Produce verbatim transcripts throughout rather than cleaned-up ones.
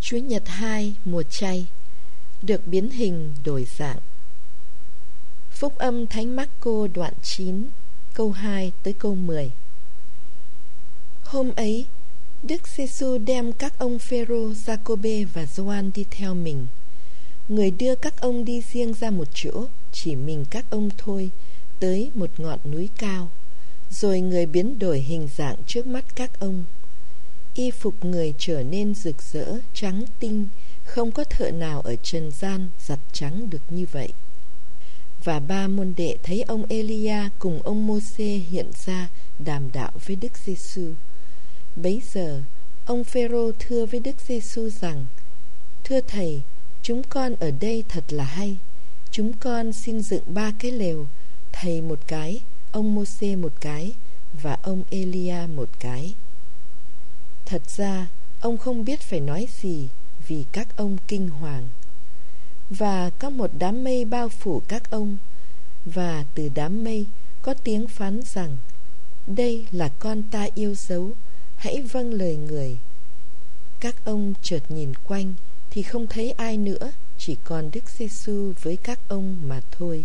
Chúa Nhật hai mùa chay, được biến hình đổi dạng. Phúc âm Thánh Mác-cô đoạn chín, câu hai tới câu mười. Hôm ấy, Đức Giê-xu đem các ông Phêrô, Gia-cô-bê và Gioan đi theo mình. Người đưa các ông đi riêng ra một chỗ, chỉ mình các ông thôi, tới một ngọn núi cao. Rồi người biến đổi hình dạng trước mắt các ông. Y phục người trở nên rực rỡ, trắng tinh, không có thợ nào ở trần gian giặt trắng được như vậy. Và ba môn đệ thấy ông Elia cùng ông Mô-xê hiện ra đàm đạo với Đức Giê-xu. Bấy giờ, ông Phêrô thưa với Đức Giê-xu rằng: Thưa Thầy, chúng con ở đây thật là hay. Chúng con xin dựng ba cái lều, Thầy một cái, ông Mô-xê một cái, và ông Elia một cái. Thật ra, ông không biết phải nói gì, vì các ông kinh hoàng. Và có một đám mây bao phủ các ông, và từ đám mây có tiếng phán rằng: Đây là con ta yêu dấu, hãy vâng lời người. Các ông chợt nhìn quanh thì không thấy ai nữa, chỉ còn Đức Giê-xu với các ông mà thôi.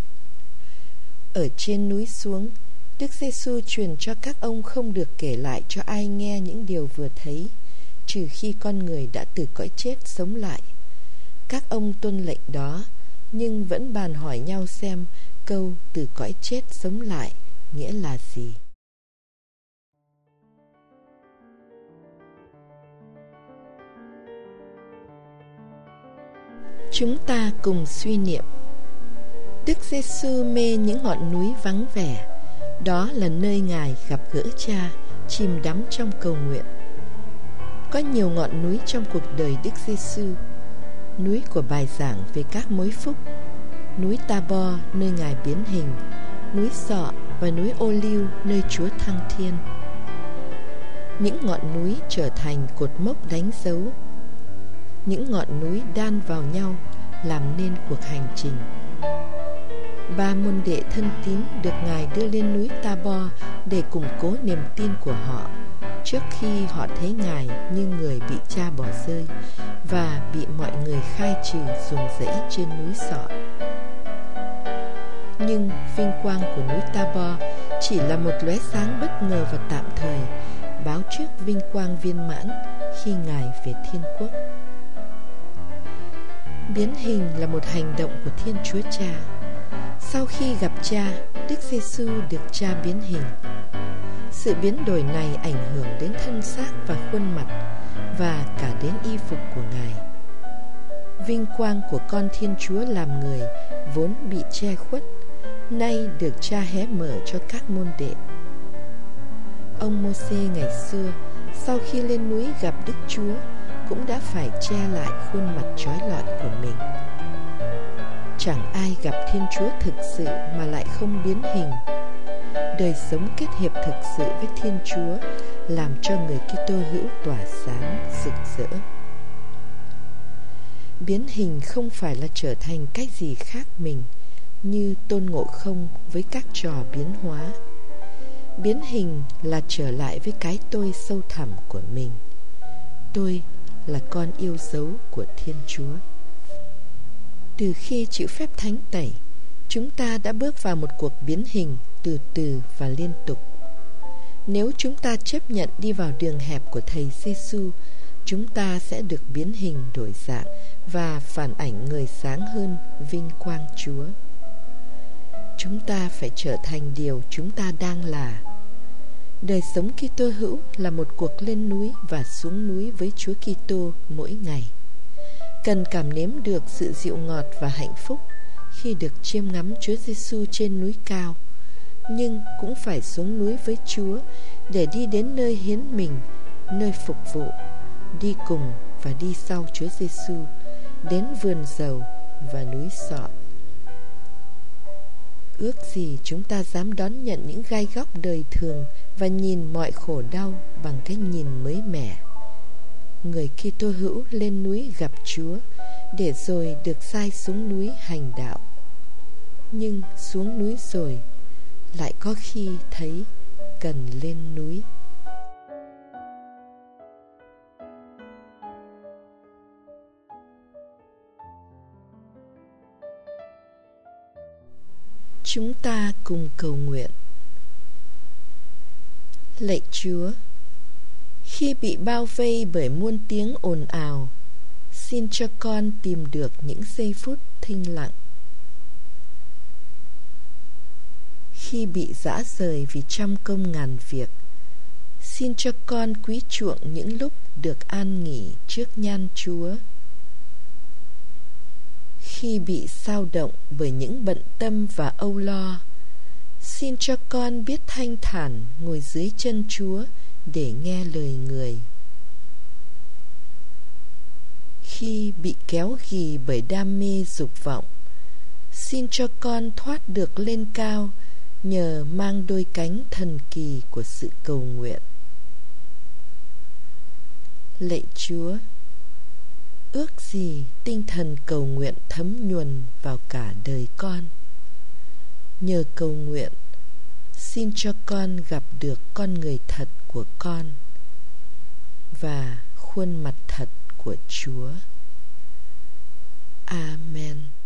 Ở trên núi xuống, Đức Giê-xu truyền cho các ông không được kể lại cho ai nghe những điều vừa thấy, trừ khi con người đã từ cõi chết sống lại. Các ông tuân lệnh đó, nhưng vẫn bàn hỏi nhau xem câu từ cõi chết sống lại nghĩa là gì. Chúng ta cùng suy niệm. Đức Giê-xu mê những ngọn núi vắng vẻ. Đó là nơi Ngài gặp gỡ Cha, chìm đắm trong cầu nguyện. Có nhiều ngọn núi trong cuộc đời Đức Giê-xu. Núi của bài giảng về các mối phúc, núi Ta-bo nơi Ngài biến hình, núi Sọ và núi Ô-liu nơi Chúa thăng thiên. Những ngọn núi trở thành cột mốc đánh dấu. Những ngọn núi đan vào nhau làm nên cuộc hành trình. Ba môn đệ thân tín được Ngài đưa lên núi Ta-bo để củng cố niềm tin của họ trước khi họ thấy Ngài như người bị Cha bỏ rơi và bị mọi người khai trừ ruồng rẫy trên núi Sọ. Nhưng vinh quang của núi Ta-bo chỉ là một lóe sáng bất ngờ và tạm thời, báo trước vinh quang viên mãn khi Ngài về thiên quốc. Biến hình là một hành động của Thiên Chúa Cha. Sau khi gặp Cha, Đức Giê-xu được Cha biến hình. Sự biến đổi này ảnh hưởng đến thân xác và khuôn mặt, và cả đến y phục của Ngài. Vinh quang của con Thiên Chúa làm người vốn bị che khuất, nay được Cha hé mở cho các môn đệ. Ông Mô-xê ngày xưa, sau khi lên núi gặp Đức Chúa, cũng đã phải che lại khuôn mặt chói lọi của mình. Chẳng ai gặp Thiên Chúa thực sự mà lại không biến hình. Đời sống kết hiệp thực sự với Thiên Chúa làm cho người Kitô hữu tỏa sáng rực rỡ. Biến hình không phải là trở thành cái gì khác mình, như Tôn Ngộ Không với các trò biến hóa. Biến hình là trở lại với cái tôi sâu thẳm của mình. Tôi là con yêu dấu của Thiên Chúa. Từ khi chịu phép thánh tẩy, chúng ta đã bước vào một cuộc biến hình từ từ và liên tục. Nếu chúng ta chấp nhận đi vào đường hẹp của Thầy Giê-xu, chúng ta sẽ được biến hình đổi dạng và phản ảnh người sáng hơn vinh quang Chúa. Chúng ta phải trở thành điều chúng ta đang là. Đời sống Kitô hữu là một cuộc lên núi và xuống núi với Chúa Kitô mỗi ngày. Cần cảm nếm được sự dịu ngọt và hạnh phúc khi được chiêm ngắm Chúa Giê-xu trên núi cao, nhưng cũng phải xuống núi với Chúa để đi đến nơi hiến mình, nơi phục vụ, đi cùng và đi sau Chúa Giê-xu, đến vườn dầu và núi Sọ. Ước gì chúng ta dám đón nhận những gai góc đời thường và nhìn mọi khổ đau bằng cái nhìn mới mẻ. Người Kitô hữu lên núi gặp Chúa để rồi được sai xuống núi hành đạo. Nhưng xuống núi rồi lại có khi thấy cần lên núi. Chúng ta cùng cầu nguyện. Lạy Chúa, khi bị bao vây bởi muôn tiếng ồn ào, xin cho con tìm được những giây phút thinh lặng. Khi bị dã rời vì trăm công ngàn việc, xin cho con quý chuộng những lúc được an nghỉ trước nhan Chúa. Khi bị xao động bởi những bận tâm và âu lo, xin cho con biết thanh thản ngồi dưới chân Chúa để nghe lời người. Khi bị kéo ghì bởi đam mê dục vọng, xin cho con thoát được lên cao nhờ mang đôi cánh thần kỳ của sự cầu nguyện. Lạy Chúa, ước gì tinh thần cầu nguyện thấm nhuần vào cả đời con. Nhờ cầu nguyện, xin cho con gặp được con người thật của con và khuôn mặt thật của Chúa. Amen.